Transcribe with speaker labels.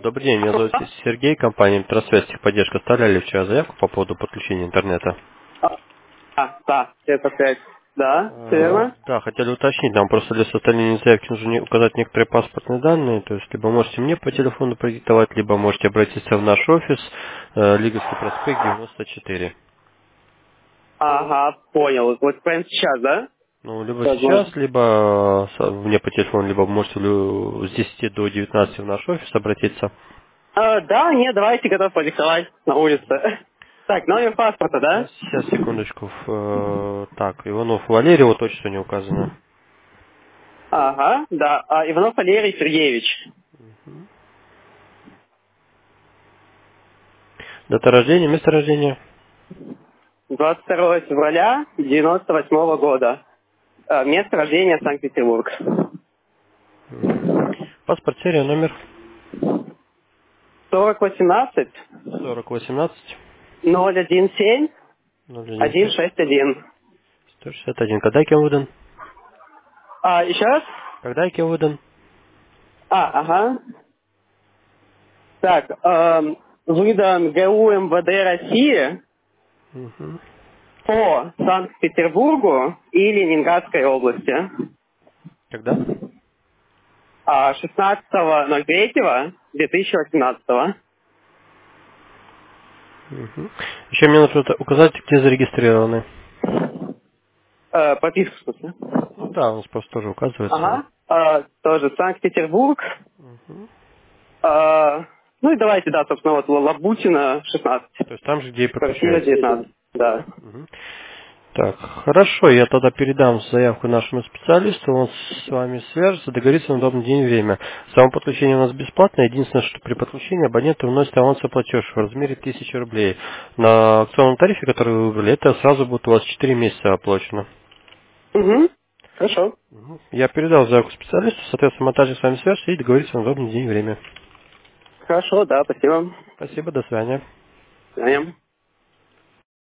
Speaker 1: Добрый день, меня зовут Сергей, компания Тросвет, техподдержка. Оставляли вчера заявку по поводу подключения интернета.
Speaker 2: Да, это 5. Да, всё верно?
Speaker 1: Да, хотели уточнить, нам просто для составления заявки нужно указать некоторые паспортные данные, то есть либо можете мне по телефону продиктовать, либо можете обратиться в наш офис, Лиговский проспект 94.
Speaker 2: Ага, понял. Вот прямо сейчас, да?
Speaker 1: Ну, либо
Speaker 2: Возможно.
Speaker 1: сейчас, либо мне по телефону, либо можете с 10 до 19 в наш офис обратиться.
Speaker 2: Да, нет, давайте готов продиктовать на улице. Так, номер паспорта, да?
Speaker 1: Сейчас, секундочку. Так, Иванов Валерий, вот точно не указано.
Speaker 2: Ага, да. Иванов Валерий Сергеевич.
Speaker 1: Дата рождения, место рождения.
Speaker 2: 22 февраля 98 года. Место рождения Санкт-Петербург.
Speaker 1: Паспорт, серия, номер
Speaker 2: 4018
Speaker 1: 4018
Speaker 2: 017
Speaker 1: 017
Speaker 2: 161.
Speaker 1: 161. Когда кем выдан?
Speaker 2: Еще раз?
Speaker 1: Когда кем выдан?
Speaker 2: Ага. Так, выдан ГУ МВД России
Speaker 1: Мгм.
Speaker 2: по Санкт-Петербургу и Ленинградской области.
Speaker 1: Когда?
Speaker 2: 16.03.2018.
Speaker 1: Мгм. Еще мне нужно указать, где зарегистрированы.
Speaker 2: Подписка, в смысле?
Speaker 1: Ну да, у нас просто тоже указывается.
Speaker 2: Ага. Тоже Санкт-Петербург.
Speaker 1: Мгм.
Speaker 2: Ну и давайте, да, собственно, вот Лабутина, 16.
Speaker 1: То есть там же, где и
Speaker 2: Квартира
Speaker 1: подключается.
Speaker 2: 19. Да.
Speaker 1: Мгм. Так, хорошо, я тогда передам заявку нашему специалисту, он с вами свяжется, договорится на удобный день и время. Само подключение у нас бесплатное, единственное, что при подключении абоненты вносят авансовый платеж в размере 1000 рублей. На акционном тарифе, который вы выбрали, это сразу будет у вас 4 месяца оплачено.
Speaker 2: Угу. Хорошо.
Speaker 1: Мгм. Я передал заявку специалисту, соответственно, мы также с вами свяжемся и договорится на удобный день и время.
Speaker 2: Хорошо, да, спасибо.
Speaker 1: Спасибо, до свидания.
Speaker 2: До свидания.